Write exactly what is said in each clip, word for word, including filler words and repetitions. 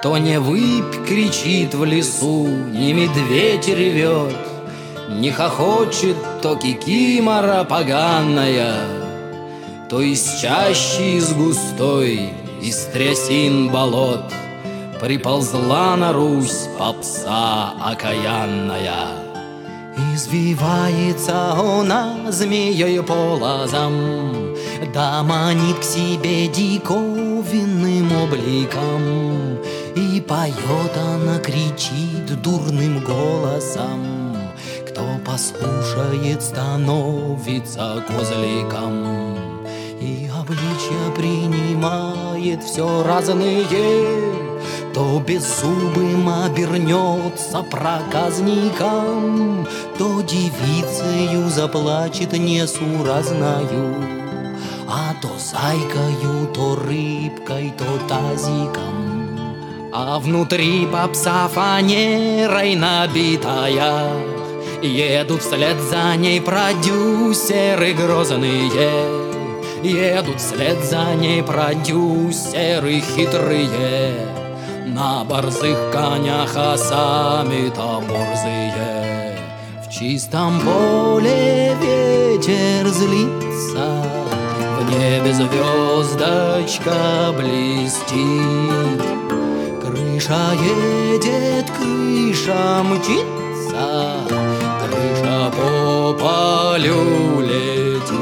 То не выпь кричит в лесу, не медведь ревет, не хохочет то кикимора поганая, то из чащи, из густой, из трясин болот приползла на Русь попса окаянная. Извивается она змеей по лозам, да манит к себе диковинным обликом. И поет она, кричит дурным голосом, кто послушает, становится козликом. И обличья принимает все разные, то беззубым обернется проказником, то девицею заплачет несуразною, а то зайкою, то рыбкой, то тазиком. А внутри попса фанерой набитая, едут вслед за ней продюсеры грозные, едут вслед за ней продюсеры хитрые, на борзых конях, а сами-то борзые. В чистом поле ветер злится, в небе звездочка блестит. Крыша едет, крыша мчится, крыша по полю летит.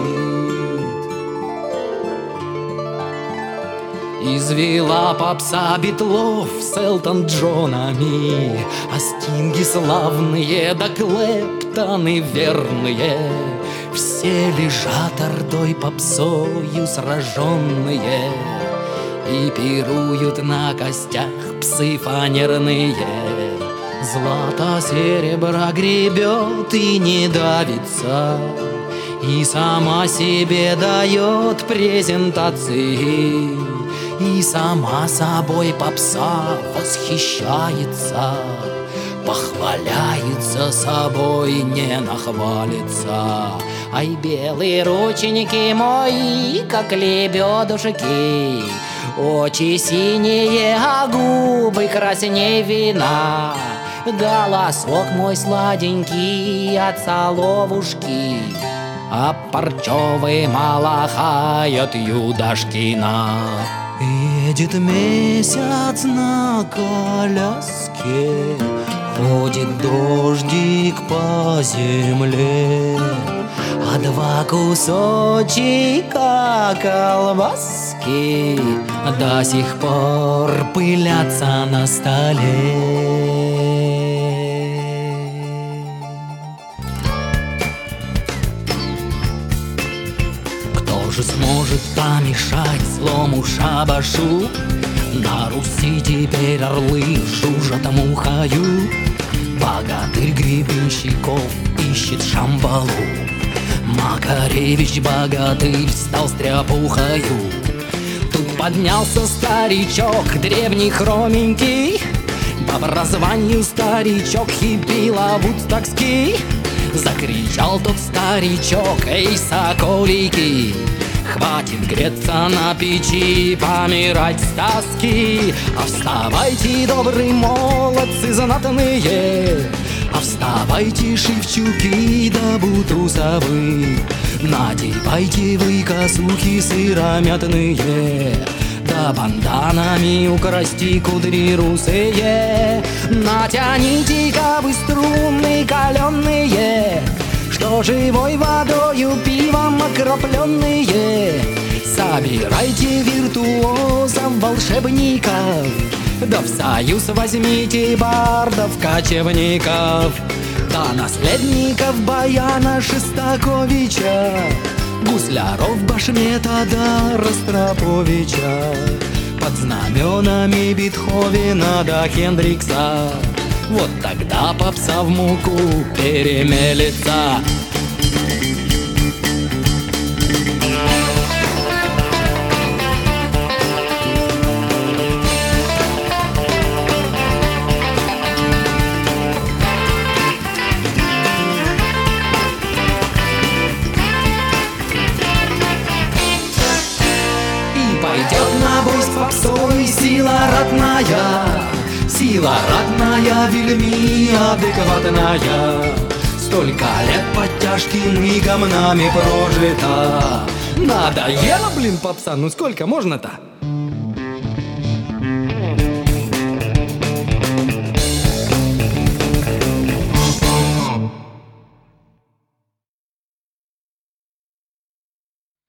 Извела попса Битлов с Элтон Джонами, а стинги славные да Клэптоны верные все лежат ордой попсою сраженные и пируют на костях псы фанерные. Злато серебра гребет и не давится, и сама себе дает презентации, и сама собой попса восхищается, похваляется собой, не нахвалится. Ай, белые рученьки мои, как лебедушки, очи синие, а губы красней вина, голосок мой сладенький от соловушки, а парчевый малахает Юдашкина. Едет месяц на коляске, ходит дождик по земле, а два кусочка колбаски до сих пор пылятся на столе. Кто же сможет помешать злому шабашу? На Руси теперь орлы жужжат мухою, богатырь Гребенщиков ищет Шамбалу, Макаревич богатырь стал стряпухою. Тут поднялся старичок, древний хроменький, по образованию старичок хиппиловудстокский. Закричал тот старичок: эй, соколики, хватит греться на печи, помирать с тоски. А вставайте, добрые молодцы знатные, а вставайте, шевчуки да бутрусовы, надевайте вы косухи сыромятные, да банданами украсьте кудри русые. Натяните-ка вы струны каленые, что живой водою пивом окропленные. Собирайте виртуозов, волшебников, да в союз возьмите бардов, кочевников, да наследников Баяна Шестаковича, гусляров, Башмета да Ростроповича, под знаменами Бетховена да Хендрикса. Вот тогда попса в муку перемелется. И пойдет на бой с попсой сила родная, Сила родная, вельми адекватная, столько лет под тяжкими гамнами прожита. Надоело, блин, попса, ну сколько можно-то?